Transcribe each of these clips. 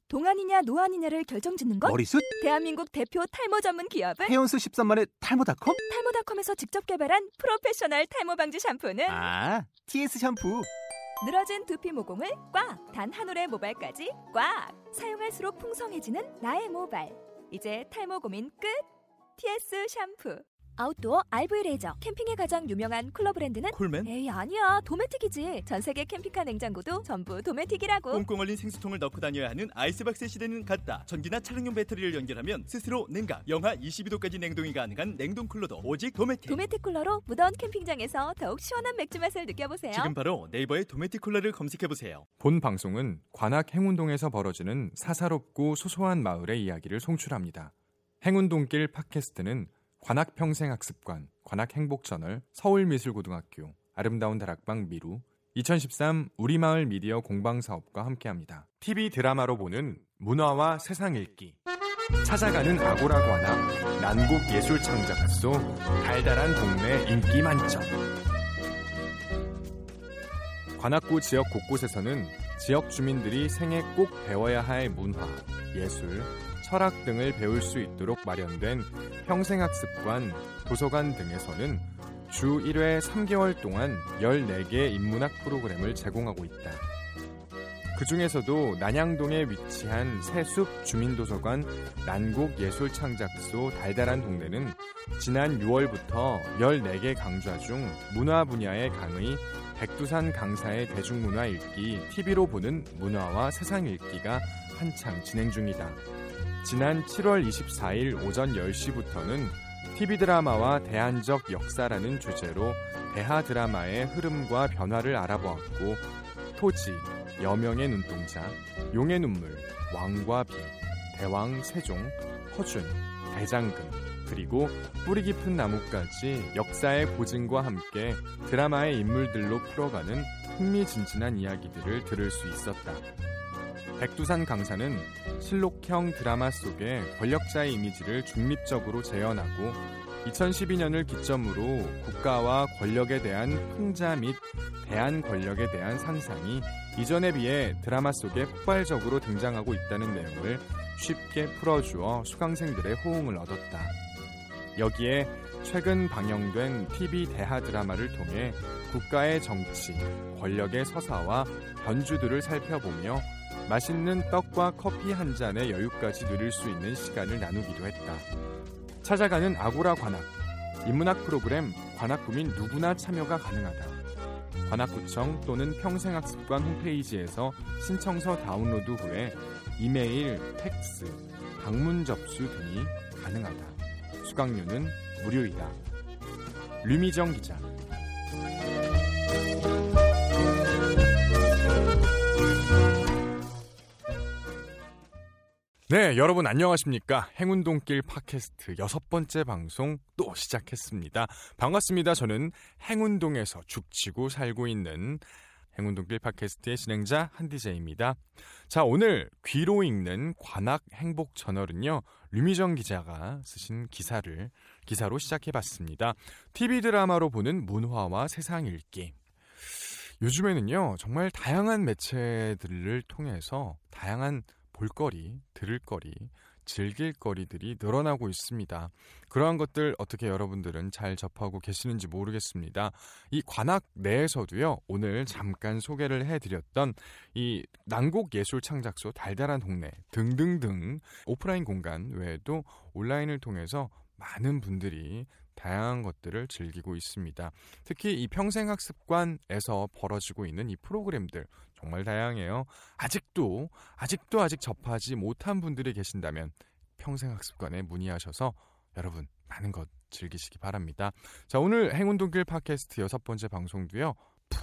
동안이냐 노안이냐를 결정짓는 것? 머리숱? 대한민국 대표 탈모 전문 기업은? 해온수 13만의 탈모닷컴? 탈모닷컴에서 직접 개발한 프로페셔널 탈모 방지 샴푸는? TS 샴푸! 늘어진 두피 모공을 꽉! 단 한 올의 모발까지 꽉! 사용할수록 풍성해지는 나의 모발. 이제 탈모 고민 끝! TS 샴푸. 아웃도어 RV 레저. 캠핑에 가장 유명한 쿨러 브랜드는? 콜맨? 에이 아니야, 도메틱이지. 전세계 캠핑카 냉장고도 전부 도메틱이라고. 꽁꽁 얼린 생수통을 넣고 다녀야 하는 아이스박스 시대는 갔다. 전기나 차량용 배터리를 연결하면 스스로 냉각, 영하 22도까지 냉동이 가능한 냉동 쿨러도 오직 도메틱. 도메틱 쿨러로 무더운 캠핑장에서 더욱 시원한 맥주 맛을 느껴보세요. 지금 바로 네이버에 도메틱 쿨러를 검색해보세요. 본 방송은 관악 행운동에서 벌어지는 사사롭고 소소한 마을의 이야기를 송출합니다. 행운동길 팟캐스트는 관악평생학습관, 관악행복저널, 서울미술고등학교, 아름다운 다락방 미루, 2013 우리마을 미디어 공방사업과 함께합니다. TV 드라마로 보는 문화와 세상 읽기, 찾아가는 아고라 관악, 난국 예술창작소, 달달한 동네 인기 만점. 관악구 지역 곳곳에서는 지역 주민들이 생애 꼭 배워야 할 문화, 예술, 철학 등을 배울 수 있도록 마련된 평생학습관, 도서관 등에서는 주 1회 3개월 동안 14개의 인문학 프로그램을 제공하고 있다. 그 중에서도 난양동에 위치한 새숲 주민도서관 난국예술창작소 달달한 동네는 지난 6월부터 14개 강좌 중 문화 분야의 강의, 백두산 강사의 대중문화 읽기, TV로 보는 문화와 세상 읽기가 한창 진행 중이다. 지난 7월 24일 오전 10시부터는 TV 드라마와 대한적 역사라는 주제로 대하 드라마의 흐름과 변화를 알아보았고, 토지, 여명의 눈동자, 용의 눈물, 왕과 비, 대왕 세종, 허준, 대장금, 그리고 뿌리 깊은 나무까지 역사의 고증과 함께 드라마의 인물들로 풀어가는 흥미진진한 이야기들을 들을 수 있었다. 백두산 강사는 실록형 드라마 속의 권력자의 이미지를 중립적으로 재현하고 2012년을 기점으로 국가와 권력에 대한 풍자 및 대한 권력에 대한 상상이 이전에 비해 드라마 속에 폭발적으로 등장하고 있다는 내용을 쉽게 풀어주어 수강생들의 호응을 얻었다. 여기에 최근 방영된 TV 대하 드라마를 통해 국가의 정치, 권력의 서사와 변주들을 살펴보며 맛있는 떡과 커피 한 잔의 여유까지 누릴 수 있는 시간을 나누기도 했다. 찾아가는 아고라 관악, 인문학 프로그램 관악구민 누구나 참여가 가능하다. 관악구청 또는 평생학습관 홈페이지에서 신청서 다운로드 후에 이메일, 팩스, 방문 접수 등이 가능하다. 수강료는 무료이다. 류미정 기자. 네, 여러분 안녕하십니까? 행운동길 팟캐스트 6번째 방송 또 시작했습니다. 반갑습니다. 저는 행운동에서 죽치고 살고 있는 행운동길 팟캐스트의 진행자 한디제이입니다. 자, 오늘 귀로 읽는 관악 행복 저널은요, 류미정 기자가 쓰신 기사로 시작해봤습니다. TV 드라마로 보는 문화와 세상 읽기. 요즘에는요, 정말 다양한 매체들을 통해서 다양한 볼거리, 들을거리, 즐길거리들이 늘어나고 있습니다. 그러한 것들 어떻게 여러분들은 잘 접하고 계시는지 모르겠습니다. 이 관악 내에서도요, 오늘 잠깐 소개를 해드렸던 이 난곡예술창작소 달달한 동네 등등등 오프라인 공간 외에도 온라인을 통해서 많은 분들이 다양한 것들을 즐기고 있습니다. 특히 이 평생학습관에서 벌어지고 있는 이 프로그램들 정말 다양해요. 아직 접하지 못한 분들이 계신다면 평생학습관에 문의하셔서 여러분 많은 것 즐기시기 바랍니다. 자, 오늘 행운동길 팟캐스트 6번째 방송도요,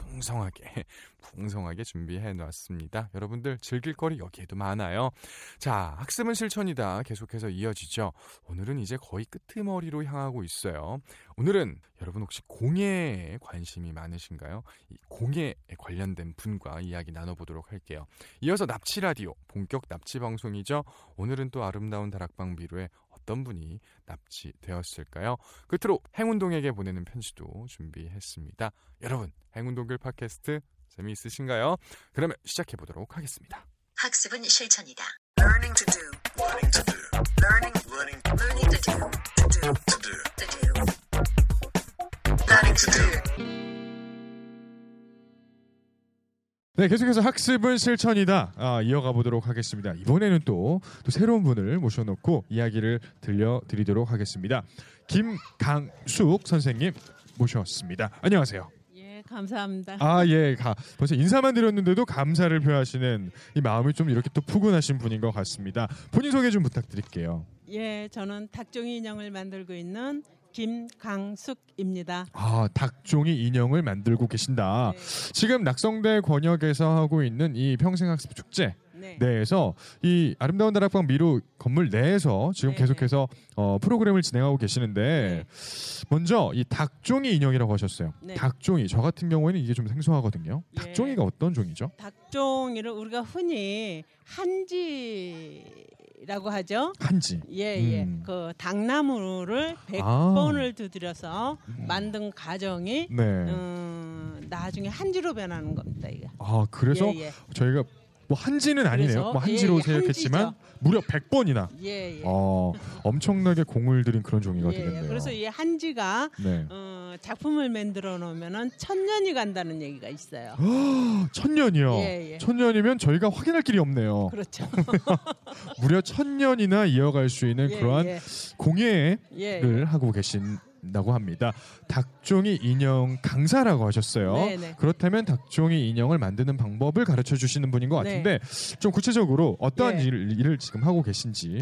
풍성하게 준비해 놨습니다. 여러분들 즐길 거리 여기에도 많아요. 자, 학습은 실천이다. 계속해서 이어지죠. 오늘은 이제 거의 끄트머리로 향하고 있어요. 오늘은 여러분 혹시 공예에 관심이 많으신가요? 이 공예에 관련된 분과 이야기 나눠보도록 할게요. 이어서 납치라디오, 본격 납치 방송이죠. 오늘은 또 아름다운 다락방 비루에 어떤 분이 납치되었을까요? 끝으로 행운동에게 보내는 편지도 준비했습니다. 여러분, 행운동길 팟캐스트 재미있으신가요? 그러면 시작해보도록 하겠습니다. 학습은 실천이다. learning to do, learning to do, learning to do, learning to do. 네, 계속해서 학습은 실천이다. 이어가 보도록 하겠습니다. 이번에는 또 새로운 분을 모셔놓고 이야기를 들려드리도록 하겠습니다. 김강숙 선생님 모셨습니다. 안녕하세요. 예, 감사합니다. 벌써 인사만 드렸는데도 감사를 표하시는 이 마음이 좀 이렇게 또 푸근하신 분인 것 같습니다. 본인 소개 좀 부탁드릴게요. 예, 저는 닭종이 인형을 만들고 있는 김강숙입니다. 닭종이 인형을 만들고 계신다. 네. 지금 낙성대 권역에서 하고 있는 이 평생학습 축제 내에서 이 아름다운 다락방 미루 건물 내에서 지금 계속해서 프로그램을 진행하고 계시는데 먼저 이 닭종이 인형이라고 하셨어요. 네. 닭종이 저 같은 경우에는 이게 좀 생소하거든요. 닭종이가 어떤 종이죠? 닭종이를 우리가 흔히 한지라고 하죠. 한지. 예. 그 닭나무를 100번을 두드려서 만든 가정이 나중에 한지로 변하는 겁니다. 이게. 그래서 저희가 뭐 한지는 아니네요. 뭐 한지로 생각했지만 무려 100번이나. 엄청나게 공을 들인 그런 종이가 되겠네요. 그래서 이 한지가 작품을 만들어 놓으면은 1000년이 간다는 얘기가 있어요. 1000년이요? 1000년이면 저희가 확인할 길이 없네요. 그렇죠. 무려 1000년이나 이어갈 수 있는 그러한 공예를 하고 계신다고 합니다. 닭종이 인형 강사라고 하셨어요. 네네. 그렇다면 닭종이 인형을 만드는 방법을 가르쳐 주시는 분인 것 같은데 좀 구체적으로 어떠한 일을 지금 하고 계신지.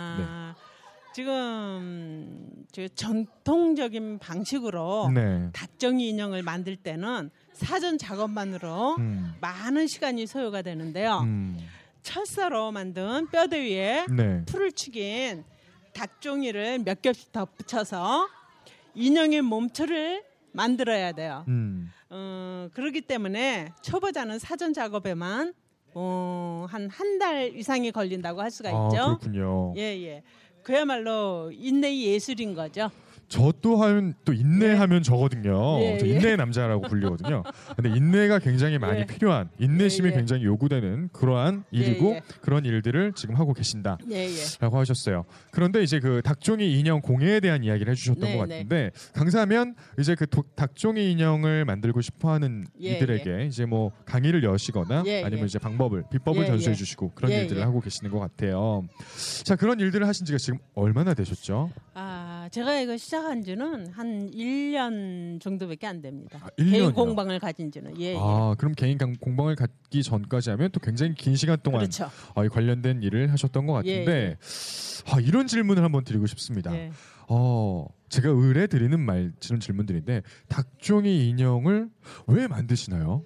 지금 전통적인 방식으로 닭종이 인형을 만들 때는 사전 작업만으로 많은 시간이 소요가 되는데요. 철사로 만든 뼈대 위에 풀을 축인 닭종이를 몇 겹씩 덧붙여서 인형의 몸체를 만들어야 돼요. 그렇기 때문에 초보자는 사전 작업에만 한 달 이상이 걸린다고 할 수가 있죠. 그렇군요. 예. 그야말로 인내의 예술인 거죠. 저 또한 또 인내하면 저거든요. 저 인내의 남자라고 불리거든요. 근데 인내가 굉장히 많이 필요한, 인내심이 굉장히 요구되는 그러한 일이고 그런 일들을 지금 하고 계신다라고 하셨어요. 그런데 이제 그 닭종이 인형 공예에 대한 이야기를 해주셨던 것 같은데 강사면 이제 그 닭종이 인형을 만들고 싶어하는 이들에게 이제 뭐 강의를 여시거나 아니면 이제 비법을 전수해주시고 그런 일들을 하고 계시는 것 같아요. 자, 그런 일들을 하신 지가 지금 얼마나 되셨죠? 제가 이거 시작한 지는 한 1년 정도밖에 안 됩니다. 1년이요? 개인 공방을 가진 지는. 그럼 개인 공방을 갖기 전까지 하면 또 굉장히 긴 시간 동안 관련된 일을 하셨던 것 같은데 이런 질문을 한번 드리고 싶습니다. 제가 의뢰 드리는 질문들인데 닭종이 인형을 왜 만드시나요?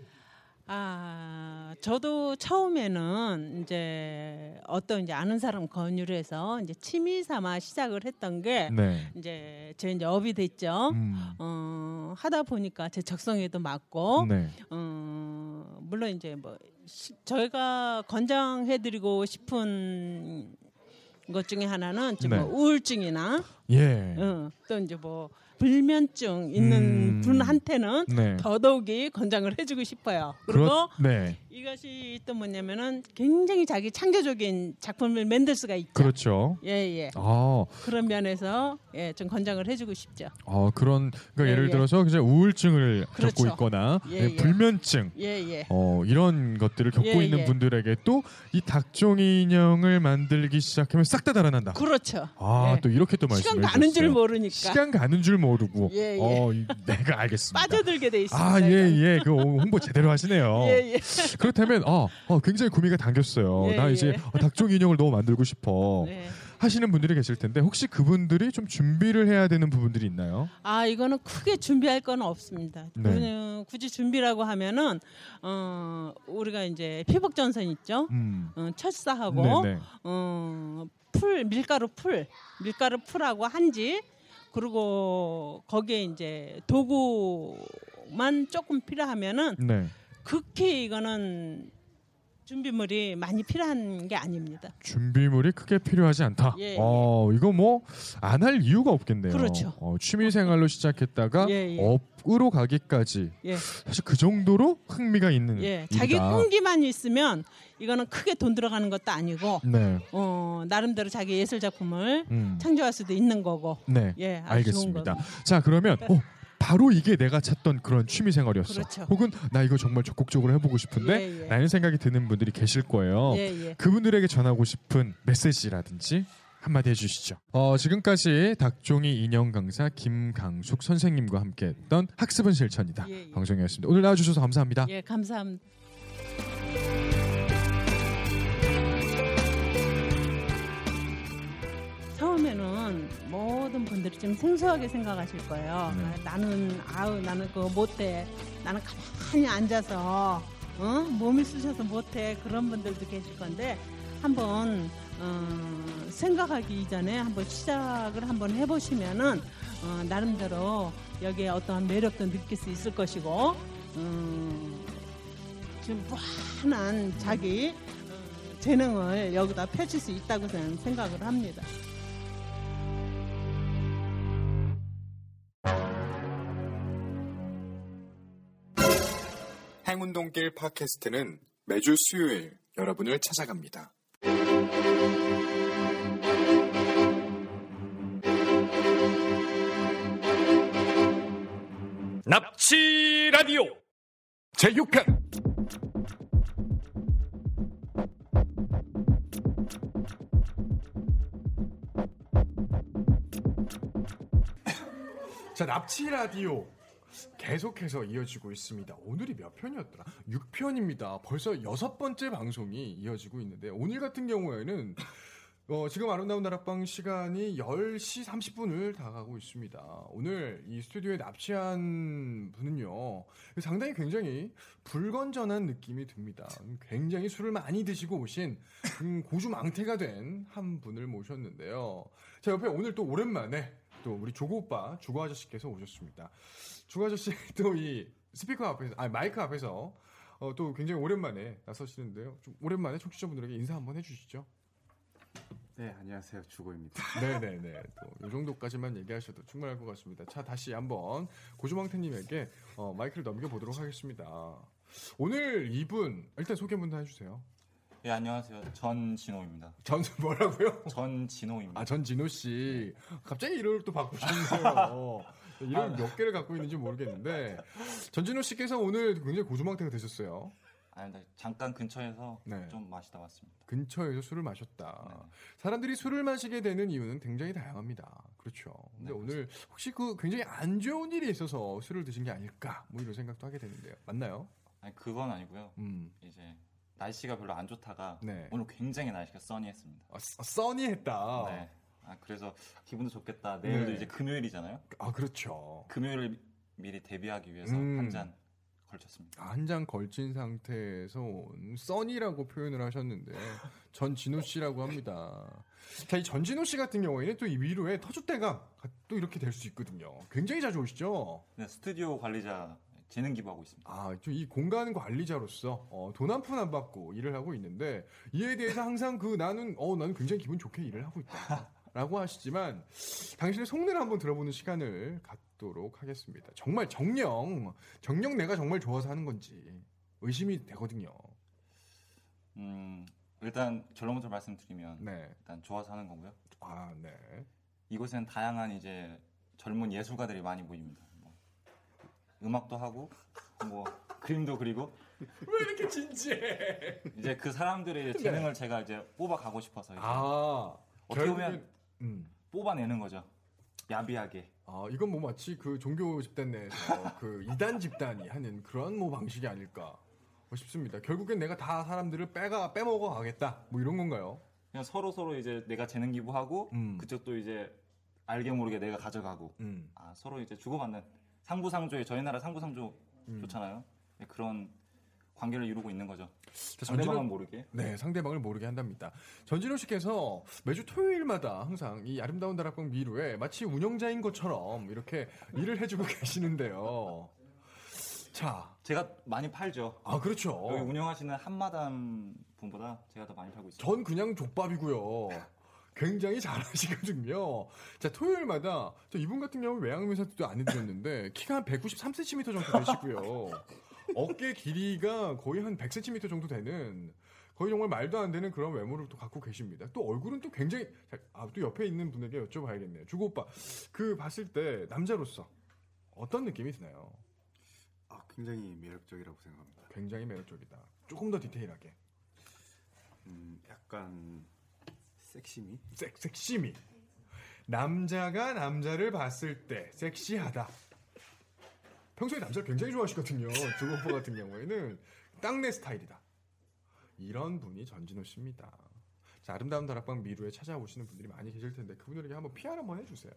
저도 처음에는 이제 어떤 아는 사람 권유를 해서 이제 취미 삼아 시작을 했던 게 이제 제 업이 됐죠. 하다 보니까 제 적성에도 맞고 물론 이제 뭐 저희가 권장해드리고 싶은 것 중에 하나는 뭐 우울증이나 또 이제 뭐 불면증 있는 분한테는 더더욱이 권장을 해주고 싶어요. 그리고 이것이 또 뭐냐면은 굉장히 자기 창조적인 작품을 만들 수가 있죠. 그렇죠. 그런 면에서 좀 권장을 해주고 싶죠. 그러니까 예를 들어서 그냥 우울증을 겪고 있거나 불면증 이런 것들을 겪고 있는 분들에게 또 이 닭종이 인형을 만들기 시작하면 싹 다 달아난다. 그렇죠. 또 이렇게 또 말씀해 주셨어요. 시간 가는 줄 모르니까. 시간 가는 줄 모르고. 내가 알겠습니다. 빠져들게 돼 있습니다. 그 홍보 제대로 하시네요. 그렇다면 굉장히 구미가 당겼어요. 나 이제 닭종이 인형을 너무 만들고 싶어. 하시는 분들이 계실 텐데 혹시 그분들이 좀 준비를 해야 되는 부분들이 있나요? 이거는 크게 준비할 건 없습니다. 굳이 준비라고 하면은 우리가 이제 피복전선 있죠. 철사하고 밀가루 풀하고 한지 그리고 거기에 이제 도구만 조금 필요하면은 극히 이거는 준비물이 많이 필요한 게 아닙니다. 준비물이 크게 필요하지 않다. 예, 이거 뭐 안 할 이유가 없겠네요. 그렇죠. 취미 생활로 시작했다가 예. 업으로 가기까지 예. 사실 그 정도로 흥미가 있는 일이다. 자기 끈기만 있으면 이거는 크게 돈 들어가는 것도 아니고 네. 나름대로 자기 예술 작품을 창조할 수도 있는 거고. 네. 예, 알겠습니다. 자, 그러면 바로 이게 내가 찾던 그런 취미 생활이었어. 그렇죠. 혹은 나 이거 정말 적극적으로 해보고 싶은데 라는 생각이 드는 분들이 계실 거예요. 그분들에게 전하고 싶은 메시지라든지 한마디 해주시죠. 지금까지 닭종이 인형 강사 김강숙 선생님과 함께했던 학습은 실천이다 방송이었습니다. 오늘 나와주셔서 감사합니다. 예, 감사합니다. 처음에는 모든 분들이 좀 생소하게 생각하실 거예요. 나는 그거 못해. 나는 가만히 앉아서 몸이 쑤셔서 못해. 그런 분들도 계실 건데 한번 생각하기 이전에 한번 시작을 한번 해보시면은 나름대로 여기에 어떠한 매력도 느낄 수 있을 것이고 좀 무한한 자기 재능을 여기다 펼칠 수 있다고 저는 생각을 합니다. 행운동길 팟캐스트는 매주 수요일 여러분을 찾아갑니다. 납치 라디오 제6편 자, 납치 라디오 계속해서 이어지고 있습니다. 오늘이 몇 편이었더라? 6편입니다. 벌써 6번째 방송이 이어지고 있는데 오늘 같은 경우에는 지금 아름다운 다락방 시간이 10시 30분을 다가가고 있습니다. 오늘 이 스튜디오에 납치한 분은요, 상당히 굉장히 불건전한 느낌이 듭니다. 굉장히 술을 많이 드시고 오신 고주망태가 된 한 분을 모셨는데요. 자, 옆에 오늘 또 오랜만에 또 우리 조고 오빠, 조고 아저씨께서 오셨습니다. 조고 아저씨 또 이 스피커 앞에서, 마이크 앞에서 또 굉장히 오랜만에 나서시는데요. 좀 오랜만에 청취자분들에게 인사 한번 해주시죠. 네, 안녕하세요. 주고입니다. 네네네. 또 이 정도까지만 얘기하셔도 충분할 것 같습니다. 자, 다시 한번 고주망태님에게 마이크를 넘겨보도록 하겠습니다. 오늘 이분 일단 소개 한번 해주세요. 네, 안녕하세요. 전진호입니다. 뭐라고요? 전진호입니다. 전진호 씨. 갑자기 이름을 또 바꾸셨네요. 이름 몇 개를 갖고 있는지 모르겠는데 전진호 씨께서 오늘 굉장히 고주망태가 되셨어요. 잠깐 근처에서 좀 마시다 왔습니다. 근처에서 술을 마셨다. 사람들이 술을 마시게 되는 이유는 굉장히 다양합니다. 그렇죠. 근데 오늘 혹시 굉장히 안 좋은 일이 있어서 술을 드신 게 아닐까 뭐 이런 생각도 하게 되는데요. 맞나요? 그건 아니고요. 이제 날씨가 별로 안 좋다가 오늘 굉장히 날씨가 써니했습니다. 써니했다. 네. 그래서 기분도 좋겠다. 내일도 이제 금요일이잖아요. 그렇죠. 금요일을 미리 대비하기 위해서 한 잔 걸쳤습니다. 한 잔 걸친 상태에서 써니라고 표현을 하셨는데 전진호 씨라고 합니다. 자, 이 전진호 씨 같은 경우에는 또 이 위로에 터줏대감 또 이렇게 될 수 있거든요. 굉장히 자주 오시죠? 네, 스튜디오 관리자 재능 기부하고 있습니다. 이 공간 관리자로서 돈 한 푼 안 받고 일을 하고 있는데 이에 대해서 항상 나는 굉장히 기분 좋게 일을 하고 있다라고 하시지만 당신의 속내를 한번 들어보는 시간을 갖도록 하겠습니다. 정말 정녕 내가 정말 좋아서 하는 건지 의심이 되거든요. 일단 결론부터 말씀드리면 일단 좋아서 하는 거고요. 네. 이곳에는 다양한 이제 젊은 예술가들이 많이 모입니다. 음악도 하고 그림도 그리고. 왜 이렇게 진지해? 이제 그 사람들의 재능을 제가 이제 뽑아 가고 싶어서 이제 어떻게 보면 뽑아내는 거죠. 야비하게. 이건 뭐 마치 그 종교 집단 내에서 그 이단 집단이 하는 그런 방식이 아닐까 싶습니다. 결국엔 내가 다 사람들을 빼먹어 가겠다. 뭐 이런 건가요? 그냥 서로 이제 내가 재능 기부하고 그쪽도 이제 알게 모르게 내가 가져가고 서로 이제 주고받는 상부상조에 저희 나라 상부상조 좋잖아요. 그런 관계를 이루고 있는 거죠. 상대방을 모르게. 네, 상대방을 모르게 한답니다. 전진호 씨께서 매주 토요일마다 항상 이 아름다운 다락방 미루에 마치 운영자인 것처럼 이렇게 일을 해주고 계시는데요. 자, 제가 많이 팔죠. 아, 그렇죠. 여기 운영하시는 한마담 분보다 제가 더 많이 팔고 있어요. 전 그냥 족밥이고요. 굉장히 잘하시거든요. 자, 토요일마다 이분 같은 경우는 외양면사도 안 해드렸는데 키가 한 193cm 정도 되시고요. 어깨 길이가 거의 한 100cm 정도 되는 거의 정말 말도 안 되는 그런 외모를 또 갖고 계십니다. 또 얼굴은 또 굉장히 또 옆에 있는 분에게 여쭤봐야겠네요. 주고 오빠, 그 봤을 때 남자로서 어떤 느낌이 드나요? 굉장히 매력적이라고 생각합니다. 굉장히 매력적이다. 조금 더 디테일하게. 약간 섹시미? 섹시미. 남자가 남자를 봤을 때 섹시하다. 평소에 남자를 굉장히 좋아하시거든요. 주고 오빠 같은 경우에는 딱 내 스타일이다. 이런 분이 전진호 씨입니다. 자, 아름다운 다락방 미루에 찾아오시는 분들이 많이 계실 텐데 그분들에게 한번 PR 한번 해주세요.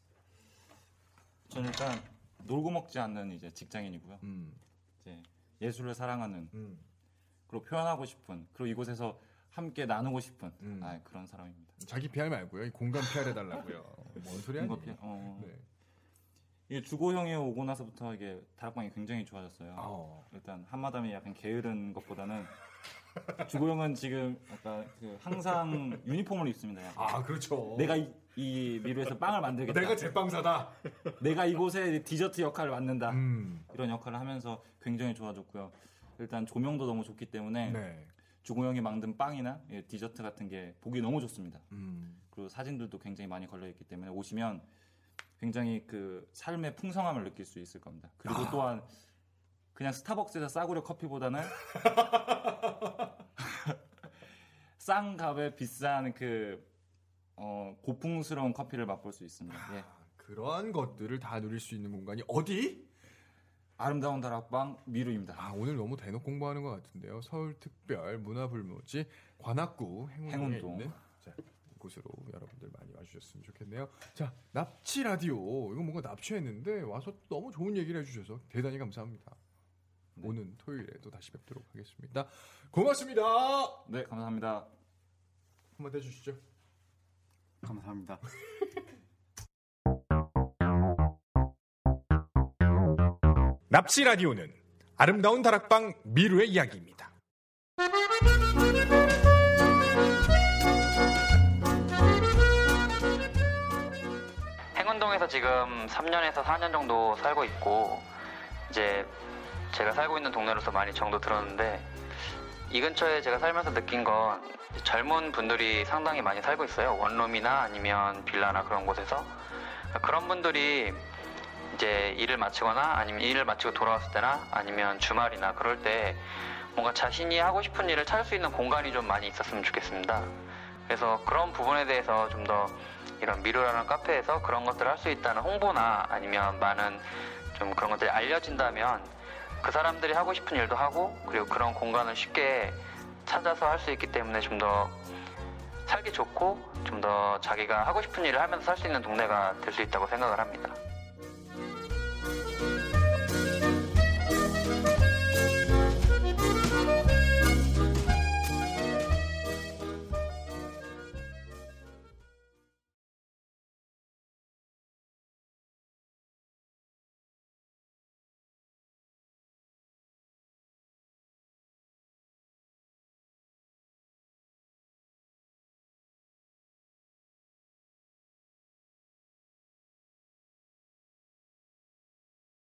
저는 일단 놀고 먹지 않는 이제 직장인이고요. 이제 예술을 사랑하는 그리고 표현하고 싶은 그리고 이곳에서 함께 나누고 싶은 그런 사람입니다. 자기 PR 말고요. 공간 PR 해달라고요. 뭔 소리 아니에요? 네. 이게 주고 형이 오고 나서부터 이게 다락방이 굉장히 좋아졌어요. 일단 한마담이 약간 게으른 것보다는 주고 형은 지금 약간 항상 유니폼을 입습니다. 약간. 그렇죠. 내가 이 미루에서 빵을 만들겠다. 내가 제빵사다. 내가 이곳에 디저트 역할을 맡는다. 이런 역할을 하면서 굉장히 좋아졌고요. 일단 조명도 너무 좋기 때문에 주고 형이 만든 빵이나 디저트 같은 게 보기 너무 좋습니다. 그리고 사진들도 굉장히 많이 걸려있기 때문에 오시면 굉장히 그 삶의 풍성함을 느낄 수 있을 겁니다. 그리고 또한 그냥 스타벅스에서 싸구려 커피보다는 싼 값에 비싼 고풍스러운 커피를 맛볼 수 있습니다. 예. 그러한 것들을 다 누릴 수 있는 공간이 어디? 아름다운 다락방 미루입니다. 오늘 너무 대놓고 공부하는 것 같은데요. 서울특별 문화불모지 관악구 행운동에 있는 곳으로 여러분들 많이 와주셨으면 좋겠네요. 자, 납치 라디오. 이거 뭔가 납치했는데 와서 너무 좋은 얘기를 해주셔서 대단히 감사합니다. 오는 토요일에 또 다시 뵙도록 하겠습니다. 고맙습니다. 네, 감사합니다. 한번 해주시죠. 감사합니다. 납치 라디오는 아름다운 다락방 미루의 이야기입니다. 행운동에서 지금 3년에서 4년 정도 살고 있고 이제 제가 살고 있는 동네로서 많이 정도 들었는데 이 근처에 제가 살면서 느낀 건 젊은 분들이 상당히 많이 살고 있어요. 원룸이나 아니면 빌라나 그런 곳에서. 그런 분들이 이제 일을 마치거나 아니면 일을 마치고 돌아왔을 때나 아니면 주말이나 그럴 때 뭔가 자신이 하고 싶은 일을 찾을 수 있는 공간이 좀 많이 있었으면 좋겠습니다. 그래서 그런 부분에 대해서 좀 더 이런 미루라는 카페에서 그런 것들을 할 수 있다는 홍보나 아니면 많은 좀 그런 것들이 알려진다면 그 사람들이 하고 싶은 일도 하고 그리고 그런 공간을 쉽게 찾아서 할 수 있기 때문에 좀 더 살기 좋고 좀 더 자기가 하고 싶은 일을 하면서 살 수 있는 동네가 될 수 있다고 생각을 합니다.